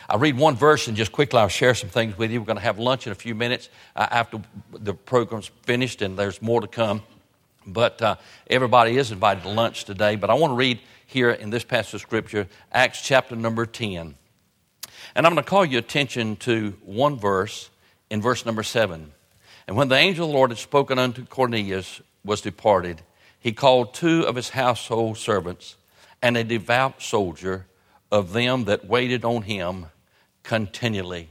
I'll read one verse and just quickly I'll share some things with you. We're going to have lunch in a few minutes after the program's finished, and there's more to come. But everybody is invited to lunch today. But I want to read here in this passage of Scripture, Acts chapter number 10. And I'm going to call your attention to one verse in verse number 7. And when the angel of the Lord had spoken unto Cornelius was departed, he called 2 of his household servants and a devout soldier of them that waited on him continually.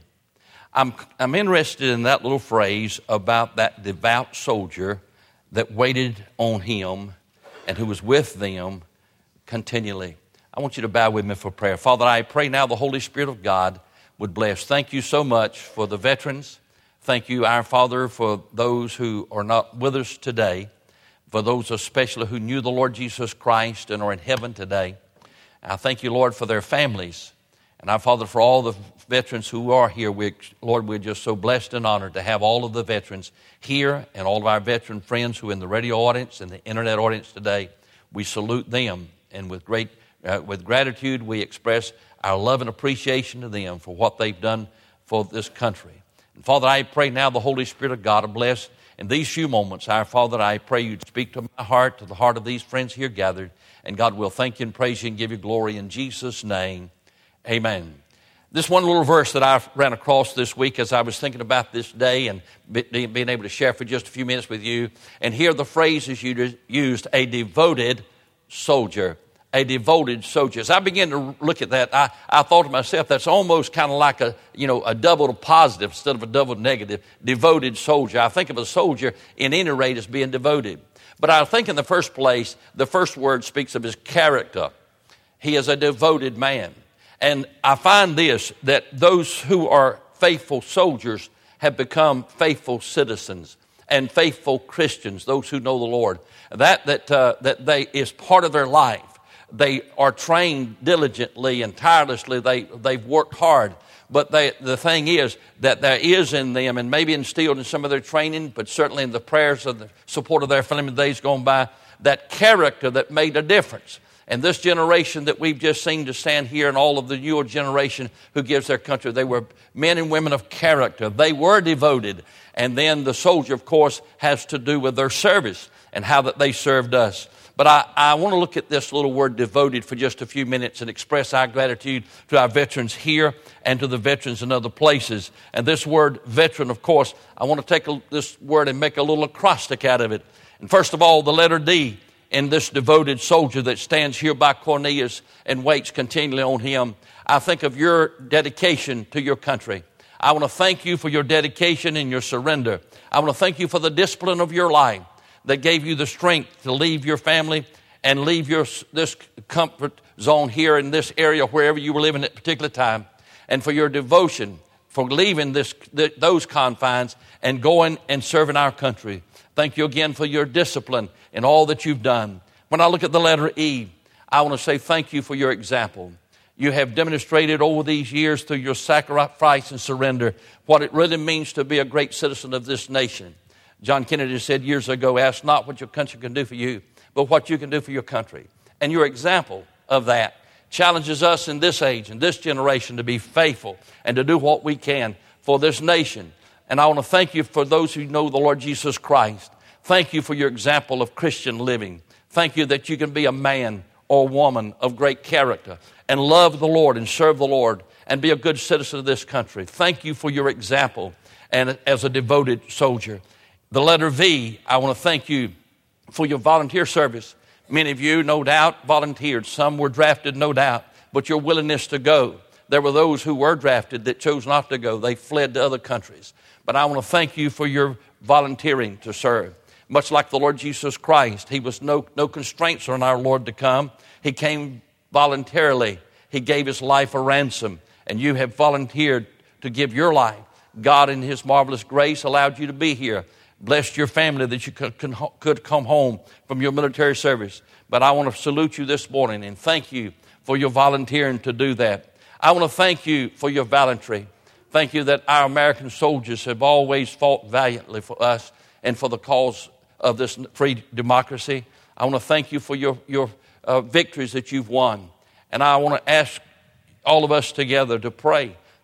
I'm interested in that little phrase about that devout soldier that waited on him and who was with them continually. I want you to bow with me for prayer. Father, I pray now the Holy Spirit of God would bless. Thank you so much for the veterans. Thank you, our Father, for those who are not with us today, for those especially who knew the Lord Jesus Christ and are in heaven today. I thank you, Lord, for their families. And our Father, for all the veterans who are here, Lord, we're just so blessed and honored to have all of the veterans here and all of our veteran friends who are in the radio audience and the internet audience today. We salute them, and with gratitude we express our love and appreciation to them for what they've done for this country. And Father, I pray now the Holy Spirit of God to bless in these few moments. Our Father, I pray you'd speak to my heart, to the heart of these friends here gathered. And God will thank you and praise you and give you glory in Jesus' name. Amen. This one little verse that I ran across this week as I was thinking about this day and being able to share for just a few minutes with you. And here the phrase is used, a devoted soldier. A devoted soldier. As I began to look at that, I thought to myself, that's almost kind of like a double positive instead of a double negative. Devoted soldier. I think of a soldier in any rate as being devoted. But I think in the first place, the first word speaks of his character. He is a devoted man. And I find this, that those who are faithful soldiers have become faithful citizens and faithful Christians, those who know the Lord. That they is part of their life. They are trained diligently and tirelessly. They've worked hard. But the thing is that there is in them, and maybe instilled in some of their training, but certainly in the prayers of the support of their family days gone by, that character that made a difference. And this generation that we've just seen to stand here, and all of the newer generation who gives their country, they were men and women of character. They were devoted. And then the soldier, of course, has to do with their service and how that they served us. But I want to look at this little word devoted for just a few minutes and express our gratitude to our veterans here and to the veterans in other places. And this word veteran, of course, I want to take this word and make a little acrostic out of it. And first of all, the letter D in this devoted soldier that stands here by Cornelius and waits continually on him. I think of your dedication to your country. I want to thank you for your dedication and your surrender. I want to thank you for the discipline of your life that gave you the strength to leave your family and leave this comfort zone here in this area, wherever you were living at a particular time, and for your devotion, for leaving those confines and going and serving our country. Thank you again for your discipline and all that you've done. When I look at the letter E, I want to say thank you for your example. You have demonstrated over these years through your sacrifice and surrender what it really means to be a great citizen of this nation. John Kennedy said years ago, ask not what your country can do for you, but what you can do for your country. And your example of that challenges us in this age, in this generation, to be faithful and to do what we can for this nation. And I want to thank you for those who know the Lord Jesus Christ. Thank you for your example of Christian living. Thank you that you can be a man or woman of great character and love the Lord and serve the Lord and be a good citizen of this country. Thank you for your example and as a devoted soldier. The letter V, I want to thank you for your volunteer service. Many of you, no doubt, volunteered. Some were drafted, no doubt, but your willingness to go. There were those who were drafted that chose not to go. They fled to other countries. But I want to thank you for your volunteering to serve. Much like the Lord Jesus Christ, he was no constraints on our Lord to come. He came voluntarily. He gave his life a ransom, and you have volunteered to give your life. God in his marvelous grace allowed you to be here. Blessed your family that you could come home from your military service. But I want to salute you this morning and thank you for your volunteering to do that. I want to thank you for your valiantry. Thank you that our American soldiers have always fought valiantly for us and for the cause of this free democracy. I want to thank you for your victories that you've won. And I want to ask all of us together to pray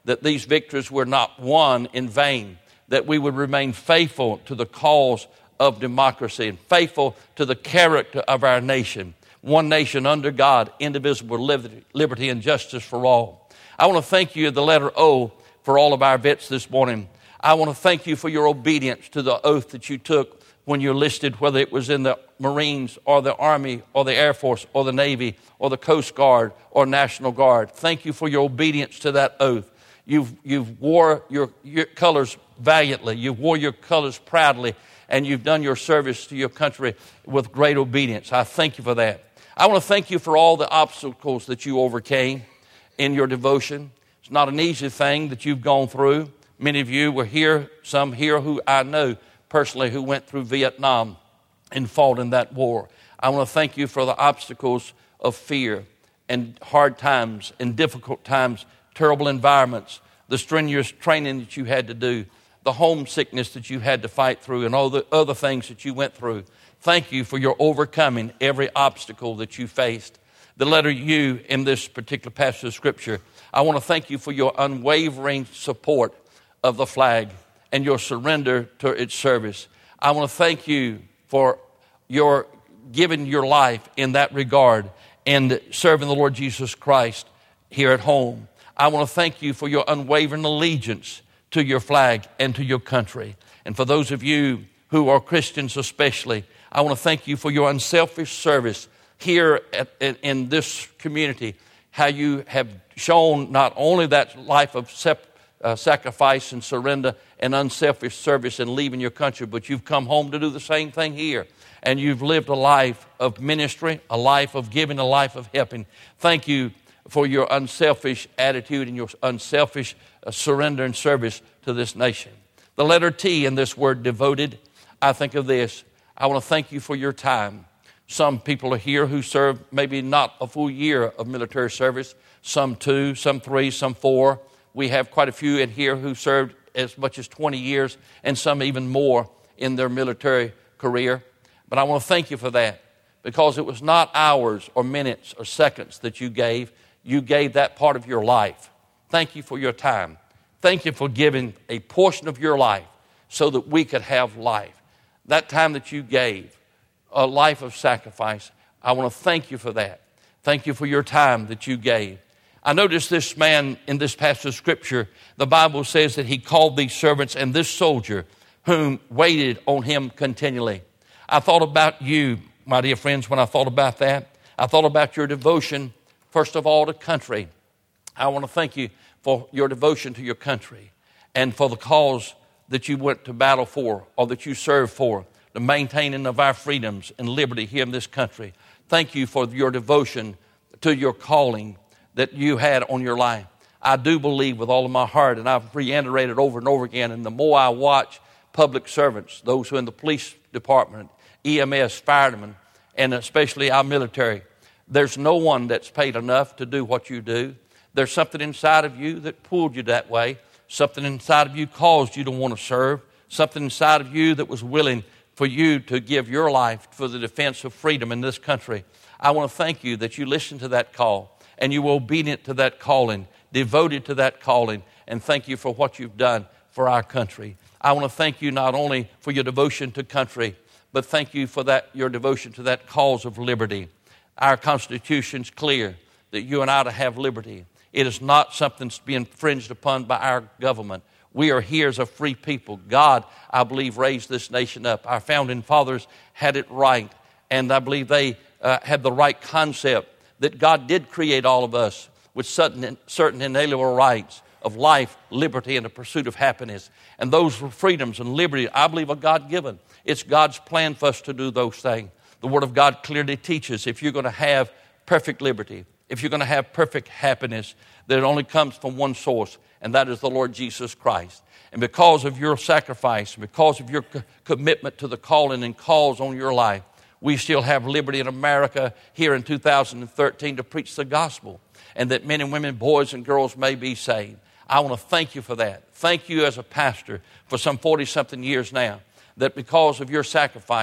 that these victories were not won in vain, that we would remain faithful to the cause of democracy and faithful to the character of our nation. One nation under God, indivisible, liberty and justice for all. I want to thank you, the letter O, for all of our vets this morning. I want to thank you for your obedience to the oath that you took when you enlisted, whether it was in the Marines or the Army or the Air Force or the Navy or the Coast Guard or National Guard. Thank you for your obedience to that oath. You've wore your colors valiantly. You've wore your colors proudly, and you've done your service to your country with great obedience. I thank you for that. I want to thank you for all the obstacles that you overcame in your devotion. It's not an easy thing that you've gone through. Many of you were here, some here who I know personally who went through Vietnam and fought in that war. I want to thank you for the obstacles of fear and hard times and difficult times, terrible environments, the strenuous training that you had to do, the homesickness that you had to fight through, and all the other things that you went through. Thank you for your overcoming every obstacle that you faced. The letter U in this particular passage of Scripture, I want to thank you for your unwavering support of the flag and your surrender to its service. I want to thank you for your giving your life in that regard and serving the Lord Jesus Christ here at home. I want to thank you for your unwavering allegiance to your flag and to your country. And for those of you who are Christians especially, I want to thank you for your unselfish service here in this community, how you have shown not only that life of sacrifice and surrender and unselfish service and leaving your country, but you've come home to do the same thing here. And you've lived a life of ministry, a life of giving, a life of helping. Thank you for your unselfish attitude and your unselfish surrender and service to this nation. The letter T in this word devoted, I think of this. I want to thank you for your time. Some people are here who serve maybe not a full year of military service, some 2, some 3, some 4. We have quite a few in here who served as much as 20 years and some even more in their military career. But I want to thank you for that, because it was not hours or minutes or seconds that you gave. You gave that part of your life. Thank you for your time. Thank you for giving a portion of your life so that we could have life. That time that you gave, a life of sacrifice, I want to thank you for that. Thank you for your time that you gave. I noticed this man in this passage of Scripture, the Bible says that he called these servants and this soldier whom waited on him continually. I thought about you, my dear friends, when I thought about that. I thought about your devotion, first of all, to country. I want to thank you for your devotion to your country and for the cause that you went to battle for or that you served for, the maintaining of our freedoms and liberty here in this country. Thank you for your devotion to your calling that you had on your life. I do believe with all of my heart, and I've reiterated over and over again, and the more I watch public servants, those who are in the police department, EMS, firemen, and especially our military, there's no one that's paid enough to do what you do. There's something inside of you that pulled you that way. Something inside of you caused you to want to serve. Something inside of you that was willing for you to give your life for the defense of freedom in this country. I want to thank you that you listened to that call and you were obedient to that calling, devoted to that calling, and thank you for what you've done for our country. I want to thank you not only for your devotion to country, but thank you for that your devotion to that cause of liberty. Our Constitution's clear that you and I to have liberty. It is not something that's being infringed upon by our government. We are here as a free people. God, I believe, raised this nation up. Our founding fathers had it right, and I believe they had the right concept that God did create all of us with certain inalienable rights of life, liberty, and the pursuit of happiness. And those freedoms and liberty, I believe, are God-given. It's God's plan for us to do those things. The Word of God clearly teaches if you're going to have perfect liberty, if you're going to have perfect happiness, that it only comes from one source, and that is the Lord Jesus Christ. And because of your sacrifice, because of your commitment to the calling and calls on your life, we still have liberty in America here in 2013 to preach the gospel, and that men and women, boys and girls may be saved. I want to thank you for that. Thank you as a pastor for some 40-something years now, that because of your sacrifice,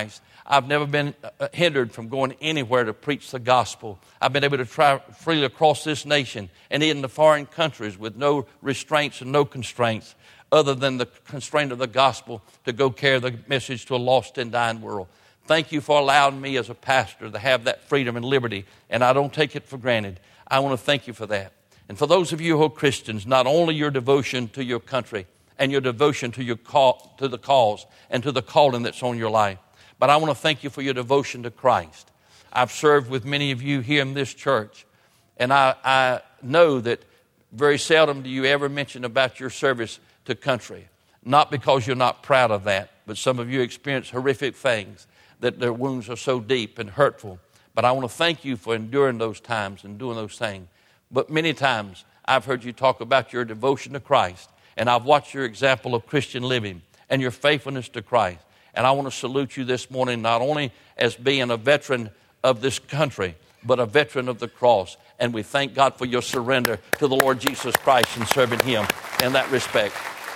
I've never been hindered from going anywhere to preach the gospel. I've been able to travel freely across this nation and in the foreign countries with no restraints and no constraints other than the constraint of the gospel to go carry the message to a lost and dying world. Thank you for allowing me as a pastor to have that freedom and liberty, and I don't take it for granted. I want to thank you for that. And for those of you who are Christians, not only your devotion to your country and your devotion to to the cause and to the calling that's on your life, but I want to thank you for your devotion to Christ. I've served with many of you here in this church, and I know that very seldom do you ever mention about your service to country. Not because you're not proud of that, but some of you experience horrific things, that their wounds are so deep and hurtful. But I want to thank you for enduring those times and doing those things. But many times I've heard you talk about your devotion to Christ, and I've watched your example of Christian living and your faithfulness to Christ. And I want to salute you this morning, not only as being a veteran of this country, but a veteran of the cross. And we thank God for your surrender to the Lord Jesus Christ and serving Him in that respect.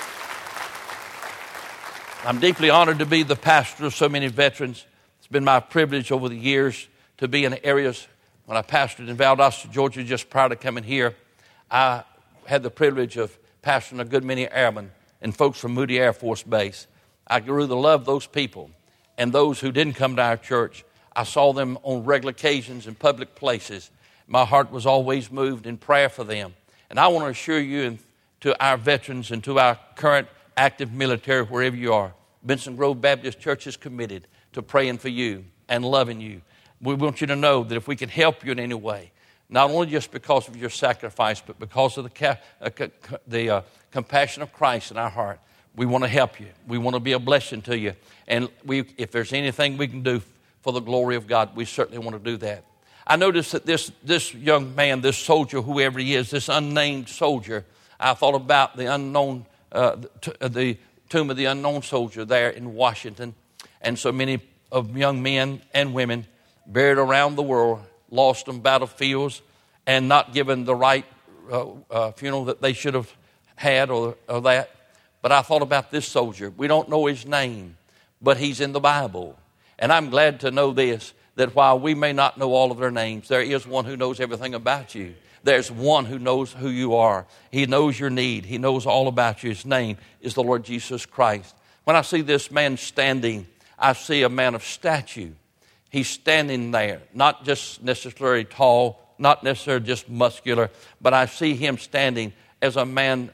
I'm deeply honored to be the pastor of so many veterans. It's been my privilege over the years to be in areas. When I pastored in Valdosta, Georgia, just prior to coming here, I had the privilege of pastoring a good many airmen and folks from Moody Air Force Base. I grew to love those people. And those who didn't come to our church, I saw them on regular occasions in public places. My heart was always moved in prayer for them. And I want to assure you and to our veterans and to our current active military, wherever you are, Benson Grove Baptist Church is committed to praying for you and loving you. We want you to know that if we can help you in any way, not only just because of your sacrifice, but because of the compassion of Christ in our heart, we want to help you. We want to be a blessing to you. And if there's anything we can do for the glory of God, we certainly want to do that. I noticed that this young man, this soldier, whoever he is, this unnamed soldier, I thought about the tomb of the unknown soldier there in Washington. And so many of young men and women buried around the world, lost on battlefields, and not given the right funeral that they should have had or that. But I thought about this soldier. We don't know his name, but he's in the Bible. And I'm glad to know this, that while we may not know all of their names, there is one who knows everything about you. There's one who knows who you are. He knows your need. He knows all about you. His name is the Lord Jesus Christ. When I see this man standing, I see a man of stature. He's standing there, not just necessarily tall, not necessarily just muscular, but I see him standing as a man,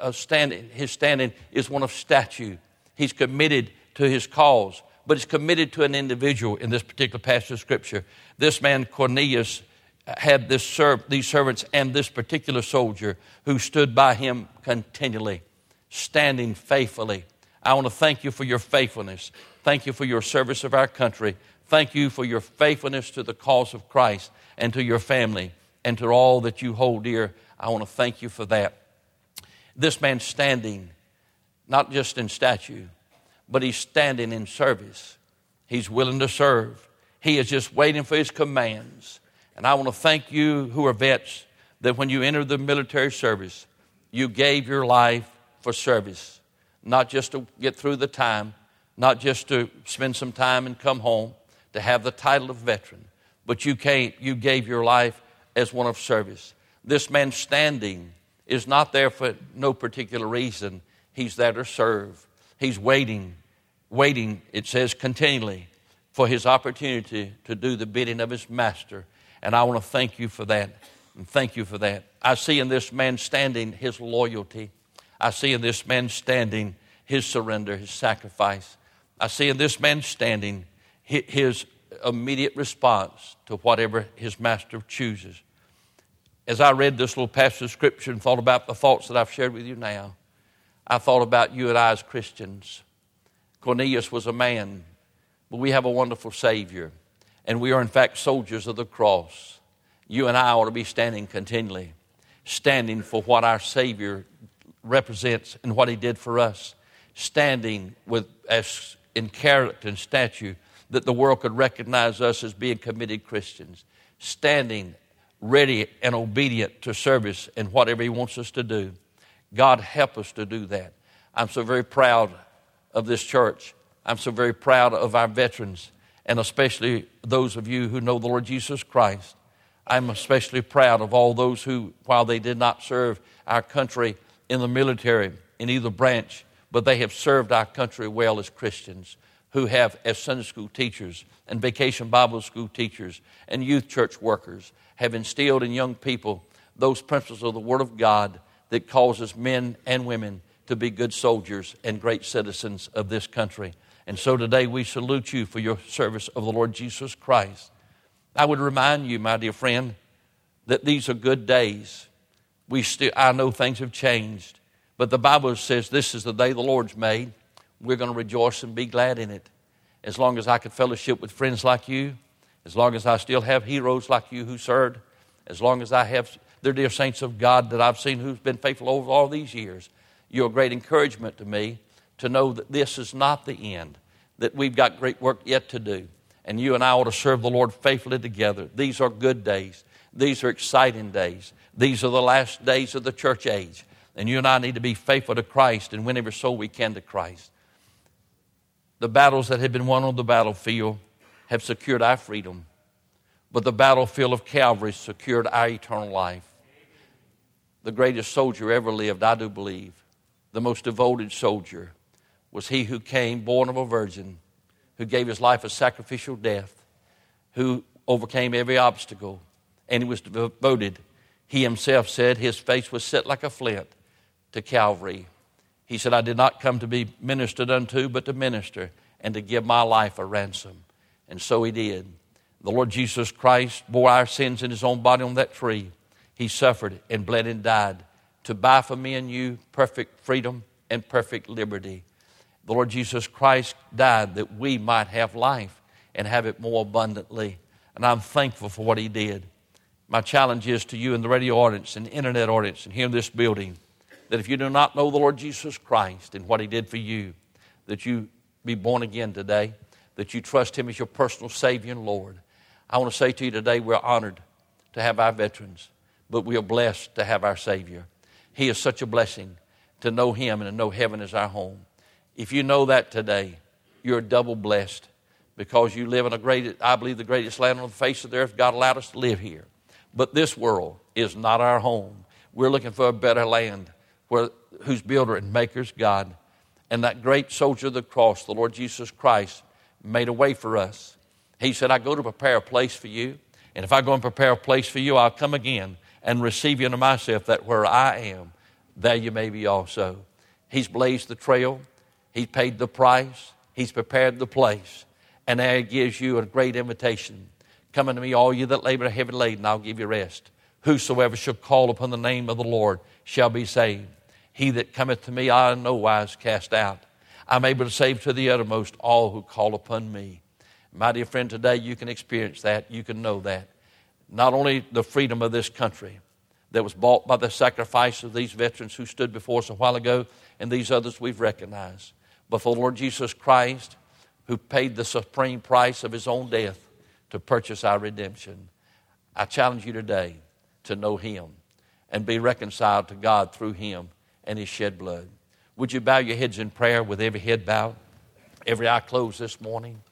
his standing is one of stature. He's committed to his cause, but he's committed to an individual in this particular passage of Scripture. This man, Cornelius, had these servants and this particular soldier who stood by him continually, standing faithfully. I want to thank you for your faithfulness. Thank you for your service of our country. Thank you for your faithfulness to the cause of Christ and to your family and to all that you hold dear. I want to thank you for that. This man standing, not just in statue, but he's standing in service. He's willing to serve. He is just waiting for his commands. And I want to thank you who are vets that when you entered the military service, you gave your life for service, not just to get through the time, not just to spend some time and come home, to have the title of veteran, but you gave your life as one of service. This man standing is not there for no particular reason. He's there to serve. He's waiting, it says continually, for his opportunity to do the bidding of his master. And I want to thank you for that. And thank you for that. I see in this man standing his loyalty. I see in this man standing his surrender, his sacrifice. I see in this man standing his immediate response to whatever his master chooses. As I read this little passage of Scripture and thought about the thoughts that I've shared with you now, I thought about you and I as Christians. Cornelius was a man, but we have a wonderful Savior. And we are, in fact, soldiers of the cross. You and I ought to be standing continually, standing for what our Savior represents and what He did for us, standing as in character and stature that the world could recognize us as being committed Christians, standing ready and obedient to service and whatever He wants us to do. God help us to do that. I'm so very proud of this church. I'm so very proud of our veterans. and especially those of you who know the Lord Jesus Christ. I'm especially proud of all those who, while they did not serve our country in the military in either branch, but they have served our country well as Christians, who have, as Sunday school teachers and vacation Bible school teachers and youth church workers, have instilled in young people those principles of the Word of God that causes men and women to be good soldiers and great citizens of this country. And so today we salute you for your service of the Lord Jesus Christ. I would remind you, my dear friend, that these are good days. I know things have changed, but the Bible says this is the day the Lord's made. We're going to rejoice and be glad in it. As long as I can fellowship with friends like you, as long as I still have heroes like you who served, as long as I have the dear saints of God that I've seen who's been faithful over all these years, you're a great encouragement to me to know that this is not the end, that we've got great work yet to do. And you and I ought to serve the Lord faithfully together. These are good days. These are exciting days. These are the last days of the church age. And you and I need to be faithful to Christ and win every soul we can to Christ. The battles that have been won on the battlefield have secured our freedom. But the battlefield of Calvary secured our eternal life. The greatest soldier ever lived, I do believe, the most devoted soldier, was he who came born of a virgin, who gave his life a sacrificial death, who overcame every obstacle, and he was devoted. He himself said his face was set like a flint to Calvary. He said, I did not come to be ministered unto, but to minister and to give my life a ransom. And so he did. The Lord Jesus Christ bore our sins in his own body on that tree. He suffered and bled and died to buy for me and you perfect freedom and perfect liberty. The Lord Jesus Christ died that we might have life and have it more abundantly. And I'm thankful for what he did. My challenge is to you in the radio audience and the internet audience and here in this building, that if you do not know the Lord Jesus Christ and what he did for you, that you be born again today, that you trust him as your personal Savior and Lord. I want to say to you today, we're honored to have our veterans, but we are blessed to have our Savior. He is such a blessing to know him and to know heaven as our home. If you know that today, you're double blessed because you live in I believe the greatest land on the face of the earth. God allowed us to live here. But this world is not our home. We're looking for a better land whose builder and maker is God. And that great soldier of the cross, the Lord Jesus Christ, made a way for us. He said, I go to prepare a place for you. And if I go and prepare a place for you, I'll come again and receive you unto myself, that where I am, there you may be also. He's blazed the trail. He's paid the price. He's prepared the place. And there he gives you a great invitation. Come unto me, all you that labor and are heavy laden, I'll give you rest. Whosoever shall call upon the name of the Lord shall be saved. He that cometh to me, I in no wise cast out. I'm able to save to the uttermost all who call upon me. My dear friend, today you can experience that. You can know that. Not only the freedom of this country that was bought by the sacrifice of these veterans who stood before us a while ago and these others we've recognized, but for the Lord Jesus Christ who paid the supreme price of his own death to purchase our redemption. I challenge you today to know him and be reconciled to God through him and his shed blood. Would you bow your heads in prayer with every head bowed, every eye closed this morning?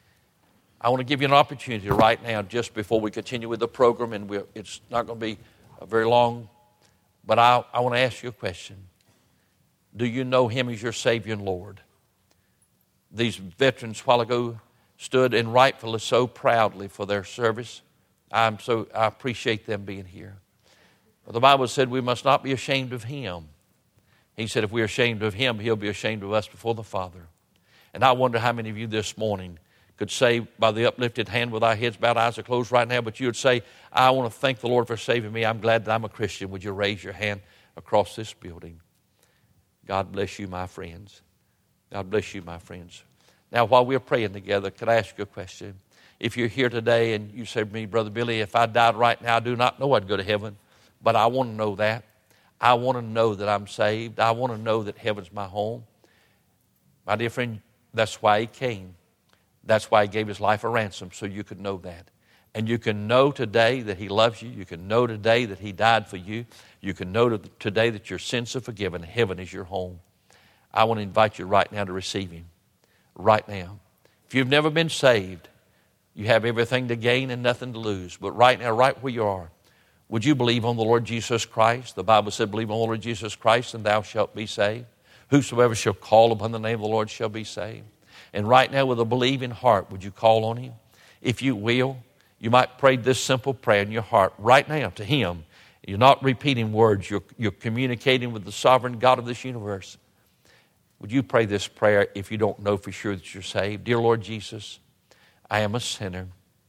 I want to give you an opportunity right now just before we continue with the program, and it's not going to be very long, but I want to ask you a question. Do you know him as your Savior and Lord? These veterans a while ago stood, and rightfully so, proudly for their service. I appreciate them being here. But the Bible said we must not be ashamed of him. He said if we're ashamed of him, he'll be ashamed of us before the Father. And I wonder how many of you this morning could say by the uplifted hand with our heads bowed, eyes are closed right now, but you would say, I want to thank the Lord for saving me. I'm glad that I'm a Christian. Would you raise your hand across this building? God bless you, my friends. God bless you, my friends. Now, while we're praying together, could I ask you a question? If you're here today and you say to me, Brother Billy, if I died right now, I do not know I'd go to heaven, but I want to know that. I want to know that I'm saved. I want to know that heaven's my home. My dear friend, that's why he came. That's why he gave his life a ransom, so you could know that. And you can know today that he loves you. You can know today that he died for you. You can know today that your sins are forgiven. Heaven is your home. I want to invite you right now to receive him. Right now. If you've never been saved, You have everything to gain and nothing to lose. But right now, right where you are, would you believe on the Lord Jesus Christ? The Bible said, believe on the Lord Jesus Christ and thou shalt be saved. Whosoever shall call upon the name of the Lord shall be saved. And right now, with a believing heart, would you call on Him? If you will, you might pray this simple prayer in your heart right now to Him. You're not repeating words. You're communicating with the sovereign God of this universe. Would you pray this prayer if you don't know for sure that you're saved? Dear Lord Jesus, I am a sinner.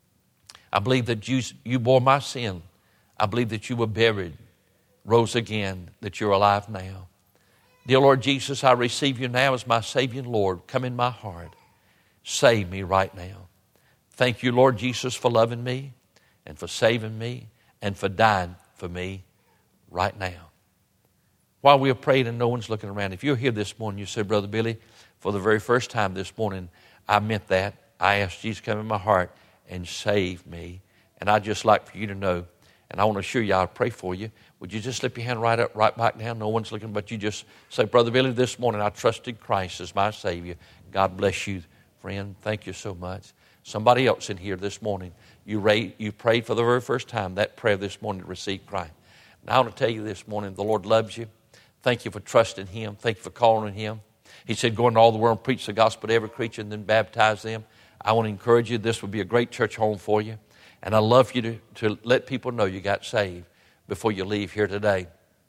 I believe that you bore my sin. I believe that you were buried, rose again, that you're alive now. Dear Lord Jesus, I receive you now as my Savior and Lord. Come in my heart. Save me right now. Thank you, Lord Jesus, for loving me and for saving me and for dying for me right now. While we are praying and no one's looking around, if you're here this morning, you said, Brother Billy, for the very first time this morning, I meant that. I asked Jesus to come in my heart and save me. And I'd just like for you to know, and I want to assure you I'll pray for you. Would you just slip your hand right up, right back down? No one's looking, but you just say, Brother Billy, this morning I trusted Christ as my Savior. God bless you, friend. Thank you so much. Somebody else in here this morning, you prayed for the very first time that prayer this morning to receive Christ. Now I want to tell you this morning, the Lord loves you. Thank you for trusting Him. Thank you for calling on Him. He said, go into all the world and preach the gospel to every creature and then baptize them. I want to encourage you. This will be a great church home for you. And I love you to let people know you got saved before you leave here today.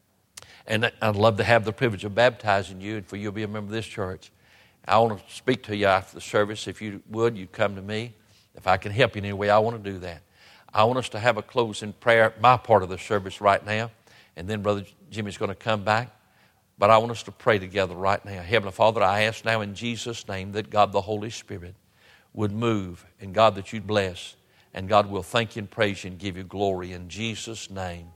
And I'd love to have the privilege of baptizing you and for you to be a member of this church. I want to speak to you after the service. If you would, you'd come to me. If I can help you in any way, I want to do that. I want us to have a closing prayer, my part of the service right now. And then Brother Jimmy's going to come back. But I want us to pray together right now. Heavenly Father, I ask now in Jesus' name that God the Holy Spirit would move, and God that you'd bless. And God will thank you and praise you and give you glory in Jesus' name.